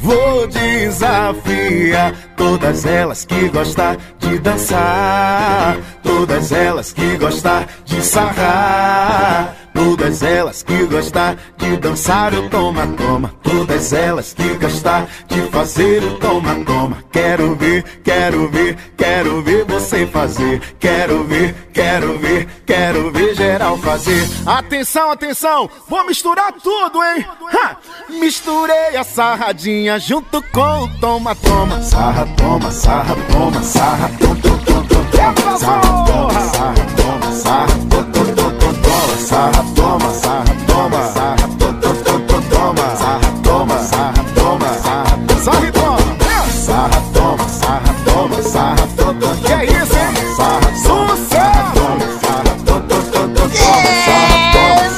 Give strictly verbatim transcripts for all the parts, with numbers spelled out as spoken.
Vou desafiar todas elas que gostam de dançar, todas elas que gostam de sarrar, todas elas que gostam de dançar o toma-toma, todas elas que gostam de fazer o toma-toma. Quero ver, quero ver, quero ver você fazer. Quero ver, quero ver, quero ver geral fazer. Atenção, atenção, vou misturar tudo, hein? Ha! Misturei a sarradinha junto com o toma-toma. Sarra, toma, sarra, toma, sarra, toma, toma, toma, sarra, toma, sarra, toma, sarra, toma, toma, sarra, toma, sarra, toma, sarra, toma, sarra, toma, sarra, toma, sarra, sarra, toma, sarra, toma, sarra, toma, sarra, toma. Que é isso, hein? Sarra, sucesso! Sarra, toma, sarra, toma, toma, sarra, toma,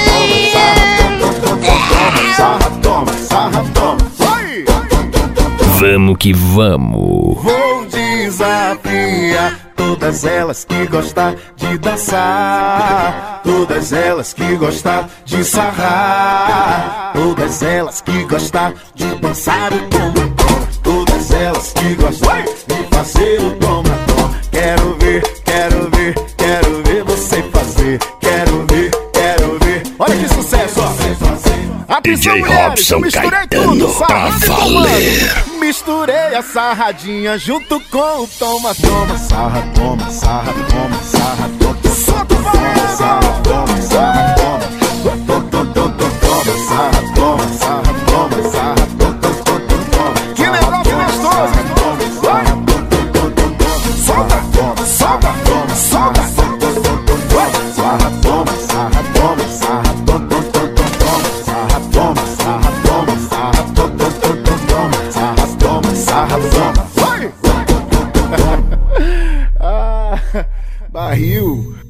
sarra, toma, sarra, toma. Vai! Vamos que vamos. Vou desafiar todas elas que gostam de dançar, todas elas que gostam de sarrar, todas elas que gostam de dançar o toma-toma, todas elas que gostam de fazer o toma-toma. Quero ver, quero ver, quero ver você fazer. Quero ver, quero ver. Olha que sucesso, ó. D J Robson Caetano pra valer. Misturei a sarradinha junto com o toma-toma. Sarra, toma, sarra, toma, sarra, toma. Solta o valor! Sarra, toma, sarra, toma. Toma, toma, toma, sarra, toma, sarra, toma, sarra, toma, toma. Que negócio gostoso! Sarra, toma, solta, toma, solta, toma, solta. Sarra, toma, sarra, toma, sarra, toma, toma, sarra, toma, sarra, toma, sarra, toma, toma, sarra, toma, sarra, toma. Vai! Ah, barril.